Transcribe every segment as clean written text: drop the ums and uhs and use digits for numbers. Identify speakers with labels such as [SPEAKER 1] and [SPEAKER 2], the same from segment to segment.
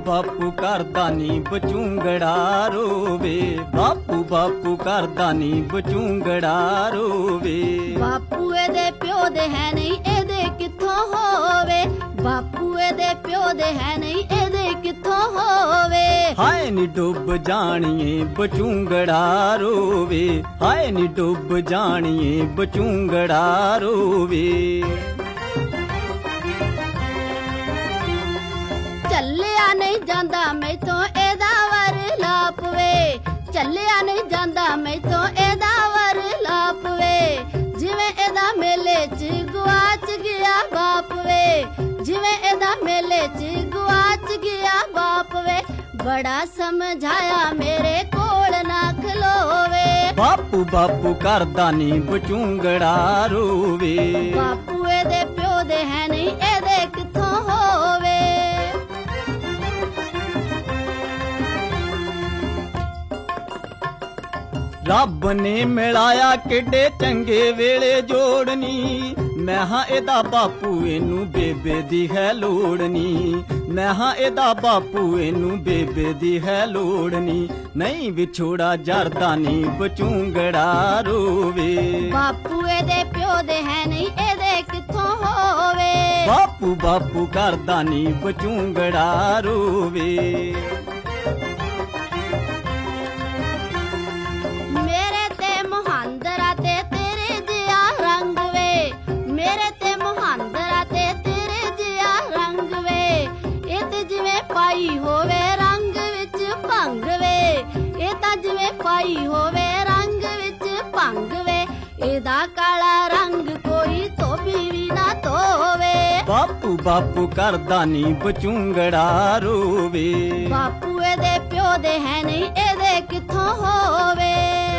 [SPEAKER 1] ਬਾਪੂ ਕਰਦਾ ਨੀ ਬਚੂੰਗੜਾ ਰੋਵੇ, ਬਾਪੂ ਬਾਪੂ ਕਰਦਾ ਨੀ ਬਚੂੰਗੜਾ ਰੋਵੇ।
[SPEAKER 2] ਬਾਪੂ ਇਹਦੇ ਪਿਓ ਦੇ ਹੈ ਨਹੀਂ ਇਹਦੇ ਕਿੱਥੋਂ ਹੋਵੇ, ਬਾਪੂ ਇਹਦੇ ਪਿਓ ਦੇ ਹੈ ਨਹੀਂ ਇਹਦੇ ਕਿੱਥੋਂ ਹੋਵੇ।
[SPEAKER 1] ਹਾਏ ਨੀ ਡੁੱਬ ਜਾਣੀਏ ਬਚੂੰਗੜਾ ਰੋਵੇ, ਹਾਏ ਨੀ ਡੁੱਬ ਜਾਣੀਏ ਬਚੂੰਗੜਾ ਰੋਵੇ।
[SPEAKER 2] ਚੱਲਿਆ ਨਹੀਂ ਜਾਂਦਾ ਮੈਥੋਂ ਇਹਦਾ ਵਰ ਲਾਪ ਵੇ, ਚੱਲਿਆ ਨਹੀਂ ਜਾਂਦਾ ਮੈਥੋਂ ਇਹਦਾ ਵਰ ਲਾਪ ਵੇ। ਜਿਵੇਂ ਇਹਦਾ ਮੇਲੇ 'ਚ ਗੁਆਚ ਗਿਆ ਬਾਪ ਵੇ, ਜਿਵੇਂ ਇਹਦਾ ਮੇਲੇ 'ਚ ਗੁਆਚ ਗਿਆ ਬਾਪ ਵੇ। ਬੜਾ ਸਮਝਾਇਆ ਮੇਰੇ ਕੋਲ ਨਾ ਖਲੋਵੇ,
[SPEAKER 1] ਬਾਪੂ ਬਾਪੂ ਕਰਦਾ ਨੀ ਬਚੂੰਗੜਾ ਰੋਵੇ।
[SPEAKER 2] ਬਾਪੂ ਇਹਦੇ ਪਿਓ ਦੇ ਹੈ ਨਹੀਂ ਇਹਦੇ ਕਿੱਥੋਂ ਹੋਵੇ।
[SPEAKER 1] ਰੱਬ ਨੇ ਮਿਲਾਇਆ ਕਿੱਡੇ ਚੰਗੇ ਵੇਲੇ ਜੋੜਨੀ, ਮੈਂ ਹਾਂ ਇਹਦਾ ਬਾਪੂ ਇਹਨੂੰ ਬੇਬੇ ਦੀ ਹੈ ਲੋੜਨੀ, ਮੈਂ ਹਾਂ ਇਹਦਾ ਬਾਪੂ ਇਹਨੂੰ ਬੇਬੇ ਦੀ ਹੈ ਲੋੜਨੀ। ਨਹੀਂ ਵਿਛੋੜਾ ਜਰਦਾ ਨੀ ਬਚੂੰਗੜਾ ਰੋਵੇ,
[SPEAKER 2] ਬਾਪੂ ਇਹਦੇ ਪਿਓ ਦੇ ਹੈ ਨਹੀਂ ਇਹਦੇ ਕਿੱਥੋਂ ਹੋਵੇ।
[SPEAKER 1] ਬਾਪੂ ਬਾਪੂ ਕਰਦਾ ਨੀ ਬਚੂੰਗੜਾ ਰੋਵੇ।
[SPEAKER 2] ਮੇਰੇ ਤੇ ਮੁਹਾਂਦਰਾ ਤੇ ਤੇਰੇ ਜਿਹਾ ਰੰਗ ਵੇ, ਮੇਰੇ ਤੇ ਮੁਹਾਂਦਰਾ ਤੇ ਤੇਰੇ ਜਿਹਾ ਰੰਗ ਵੇ। ਇਹ ਤੇ ਜਿਵੇਂ ਪਾਈ ਹੋਵੇ ਰੰਗ ਵਿੱਚ ਭੰਗ ਵੇ, ਇਹ ਤਾਂ ਜਿਵੇਂ ਪਾਈ ਹੋਵੇ ਰੰਗ ਵਿੱਚ ਭੰਗ ਵੇ। ਇਹਦਾ ਕਾਲਾ ਰੰਗ ਕੋਈ ਧੋਬੀ ਵੀ ਨਾ ਧੋਵੇ,
[SPEAKER 1] ਬਾਪੂ ਬਾਪੂ ਕਰਦਾ ਨੀ ਬਚੂੰਗੜਾ ਰੋਵੇ।
[SPEAKER 2] ਬਾਪੂ ਇਹਦੇ ਪਿਓ ਦੇ ਹੈ ਨਹੀਂ ਇਹਦੇ ਕਿੱਥੋਂ ਹੋਵੇ।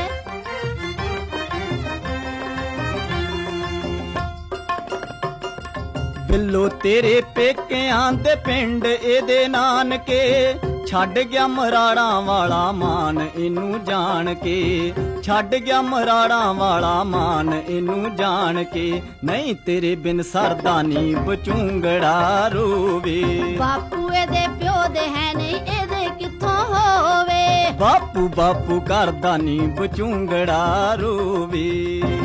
[SPEAKER 1] ਬਿੱਲੋ ਤੇਰੇ ਪੇਕਿਆਂ ਦੇ ਪਿੰਡ ਇਹਦੇ ਨਾਨਕੇ, ਛੱਡ ਗਿਆ ਮਰਾੜਾਂ ਵਾਲਾ ਮਾਨ ਇਹਨੂੰ ਜਾਣ ਕੇ, ਛੱਡ ਗਿਆ ਮਰਾੜਾਂ ਵਾਲਾ ਮਾਨ ਇਹਨੂੰ ਜਾਣ ਕੇ। ਨਹੀਂ ਤੇਰੇ ਬਿਨ ਸਰਦਾ ਨੀ ਬਚੂੰਗੜਾ ਰੋਵੇ,
[SPEAKER 2] ਬਾਪੂ ਇਹਦੇ ਪਿਓ ਦੇ ਹੈ ਨਹੀਂ ਇਹਦੇ ਕਿੱਥੋਂ ਹੋਵੇ।
[SPEAKER 1] ਬਾਪੂ ਬਾਪੂ ਕਰਦਾ ਨੀ ਬਚੂੰਗੜਾ ਰੋਵੇ।